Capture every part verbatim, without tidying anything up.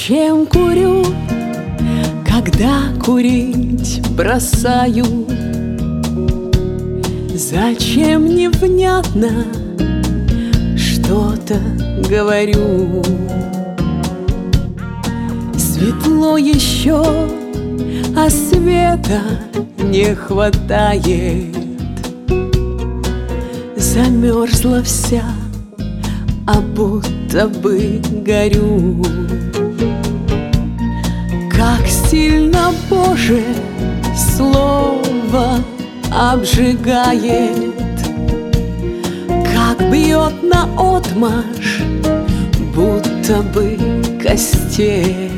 Зачем курю, когда курить бросаю? Зачем невнятно что-то говорю? Светло еще, а света не хватает. Замерзла вся, а будто бы горю. Как сильно, Боже, слово обжигает, как бьет наотмашь, будто бы кастет.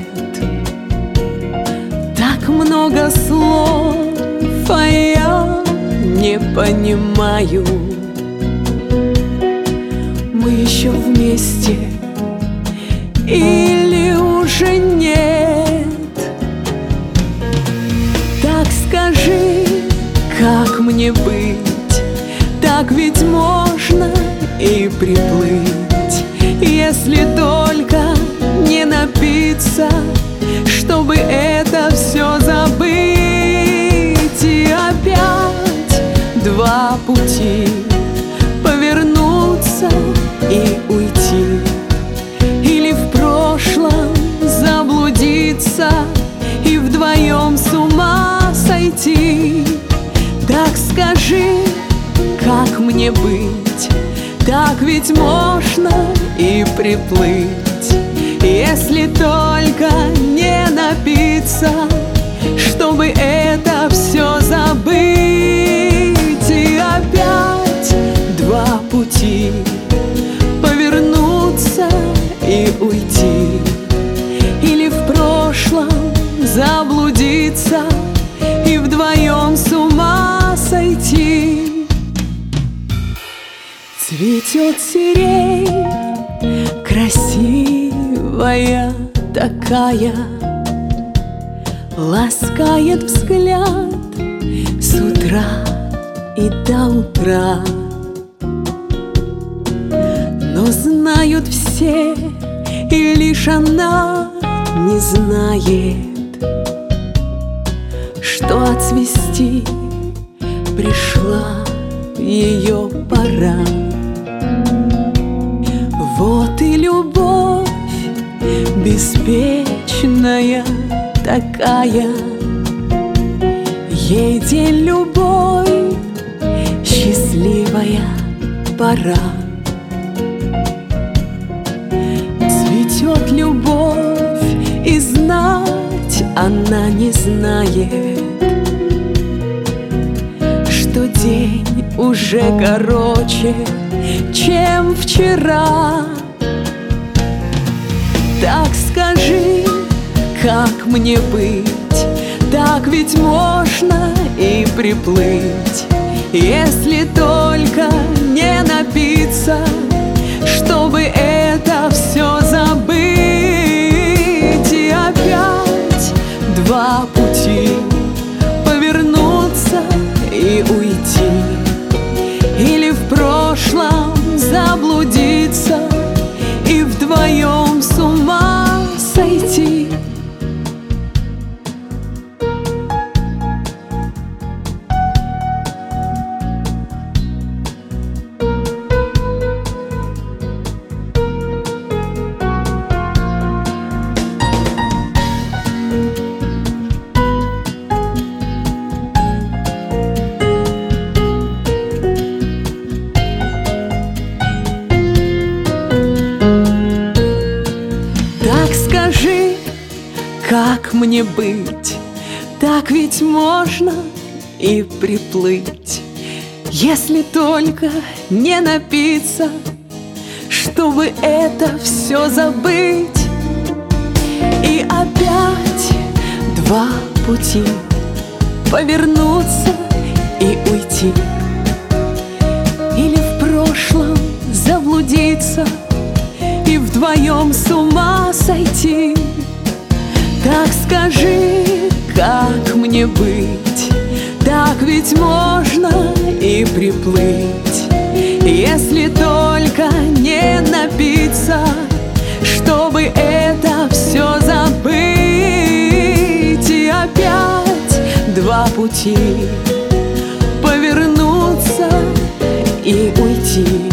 Так много слов, а я не понимаю. Мы еще вместе или уже нет? Так скажи, как мне быть? Так ведь можно и приплыть, если только не напиться, чтобы это все забыть. И опять два пути: повернуться и уйти, или в прошлом заблудиться и вдвоем с ума сойти. Так скажи, как мне быть? Так ведь можно и приплыть, если только не напиться, чтобы это все забыть. И опять два пути: повернуться и уйти, или в прошлом заблудиться и вдвоем с ума сойти. Цветет сирень, красивая такая, ласкает взгляд с утра и до утра. Но знают все, и лишь она не знает, что отцвести пришла ее пора. Вот и любовь беспечная такая, ей день любой, счастливая пора. Цветет любовь, и знать она не знает, что день уже короче, чем вчера. Так скажи, как мне быть? Так ведь можно и приплыть, если только не напиться, чтобы это все забыть. И опять два пути: повернуться и уйти, или в прошлом заблудиться и вдвоем с ума сойти. Как мне быть? Так ведь можно и приплыть, если только не напиться, чтобы это все забыть. И опять два пути: повернуться и уйти, или в прошлом заблудиться и вдвоем с ума сойти. Так скажи, как мне быть? Так ведь можно и приплыть, если только не напиться, чтобы это все забыть. пути, повернуться и уйти.